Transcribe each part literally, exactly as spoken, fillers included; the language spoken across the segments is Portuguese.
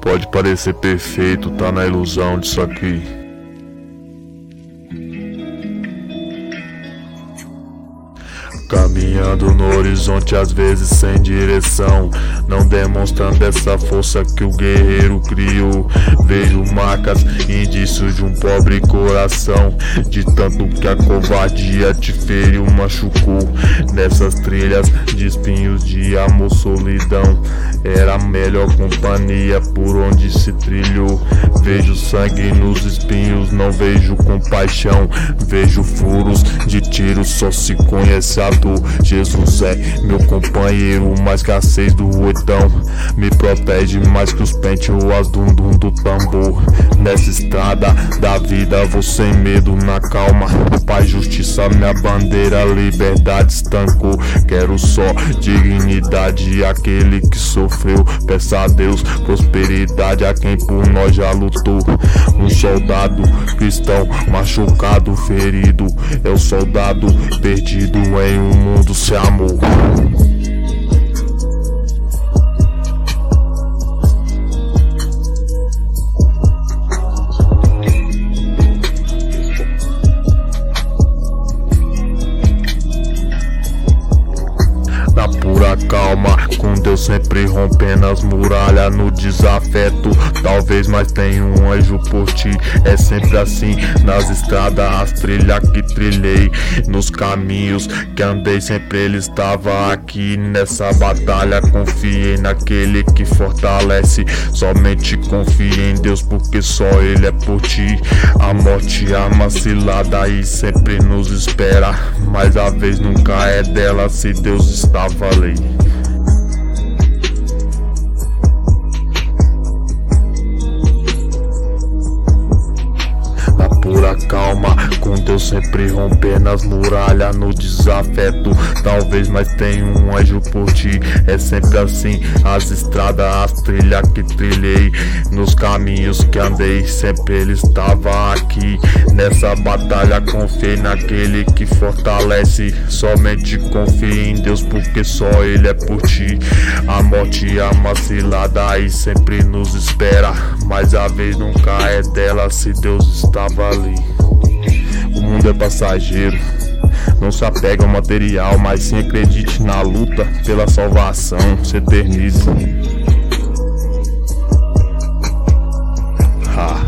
Pode parecer perfeito, tá na ilusão disso aqui. Caminhando no horizonte, às vezes sem direção, não demonstrando essa força que o guerreiro criou. Vejo marcas, indícios de um pobre coração, de tanto que a covardia te feriu, machucou. Nessas trilhas de espinhos de amor, solidão, era a melhor companhia por onde se trilhou. Vejo sangue nos espinhos, não vejo compaixão. Vejo furos de tiros, só se conhece a dor. Jesus é meu companheiro, mais que a seis do oitão. Me protege mais que os pentes ou as dundum do tambor. Nessa estrada da vida vou sem medo, na calma. Paz, justiça, minha bandeira, liberdade estancou. Quero só dignidade, aquele que sofreu. Peço a Deus prosperidade a quem por nós já lutou. Um soldado cristão machucado, ferido, é o soldado perdido em um mundo sem amor. Na pura calma, com Deus sempre rompendo as muralhas no desafeto. Talvez, mas tem um anjo por ti. É sempre assim, nas estradas, as trilhas que trilhei, nos caminhos que andei, sempre ele estava aqui. Nessa batalha confiei naquele que fortalece. Somente confie em Deus, porque só ele é por ti. A morte, a macilada aí sempre nos espera, mas a vez nunca é dela se Deus estava ali. Na pura calma, com Deus sempre rompendo as muralhas no desafeto. Talvez, mas tem um anjo por ti. É sempre assim, as estradas, as trilhas que trilhei, nos caminhos que andei, sempre ele estava aqui. Nessa batalha confiei naquele que fortalece. Somente confie em Deus, porque só ele é por ti. A morte e a macilada aí sempre nos espera, mas a vez nunca é dela se Deus estava ali. O mundo é passageiro, não se apega ao material, mas sim acredite na luta pela salvação, se eternize. Ha.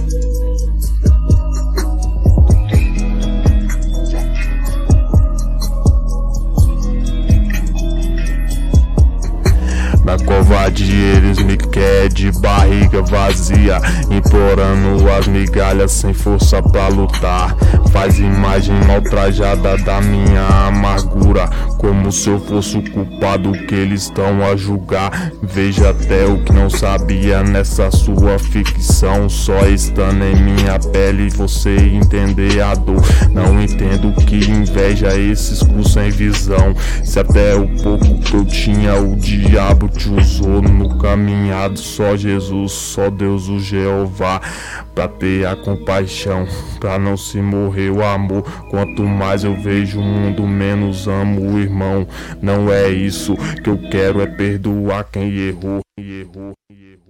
Na covardia eles me querem de barriga vazia, implorando as migalhas sem força pra lutar. Faz imagem maltrajada da minha amargura, como se eu fosse o culpado que eles estão a julgar. Veja até o que não sabia nessa sua ficção, só estando em minha pele você entender a dor. Não entendo que inveja esses cu sem visão, se até o pouco que eu tinha o diabo te usou no caminhado. Só Jesus, só Deus o Jeová, pra ter a compaixão, pra não se morrer o amor. Quanto mais eu vejo o mundo, menos amo o irmão. Não é isso que eu quero, é perdoar quem errou, errou, errou.